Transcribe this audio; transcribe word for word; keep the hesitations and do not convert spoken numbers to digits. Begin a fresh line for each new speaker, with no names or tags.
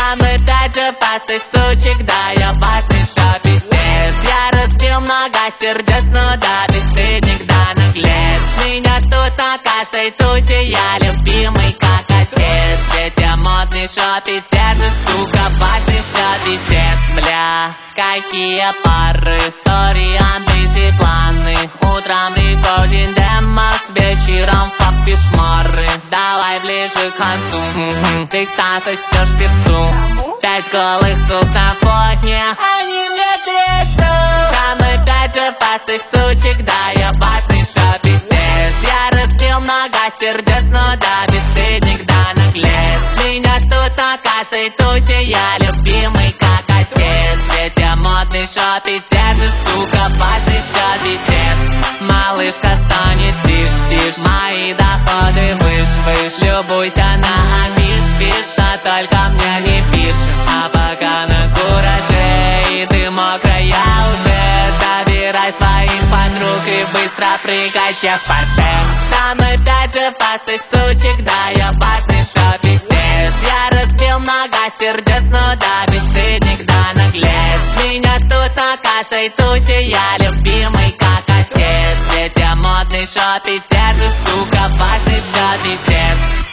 Самый пятипасых сучек, да, я важный шопистец. Я разбил много сердец, но да, бесстыдник, да, наглец. Меня тут на каждой тусе, я любимый как отец. Ведь я модный шопистец и, сука, важный шопистец. Бля, какие пары, сори, амбиции, планы. Утром рекординг демос, вечером фак пешмары. Давай ближе к концу, ты сосешь перцу. Пять голых сук на фоне, они мне трясут. Самый пятипасых сучек, да, я важный шопистец. Я разбил много сердец, но да, бесстыдник, да, наглец. Меня тут на каждой тусе, я любимый как отец. Ведь я модный шопистец и, сука, важный шопистец. Малышка, стонет, тишь, тишь, мои доходы выш-выш. Любуйся на афиш, фиш, а только мне не пишет. А пока на кураже и ты мокрая уже, забирай своих подруг и быстро прыгайте в парше. Самый пятипасых сучек, да, я важный шопистец. Я разбил много сердец, но да, бесстыдник, да, наглец. Меня тут на каждой тусе, я любимый как отец. Ведь я модный шопистец и, сука, важный шопистец.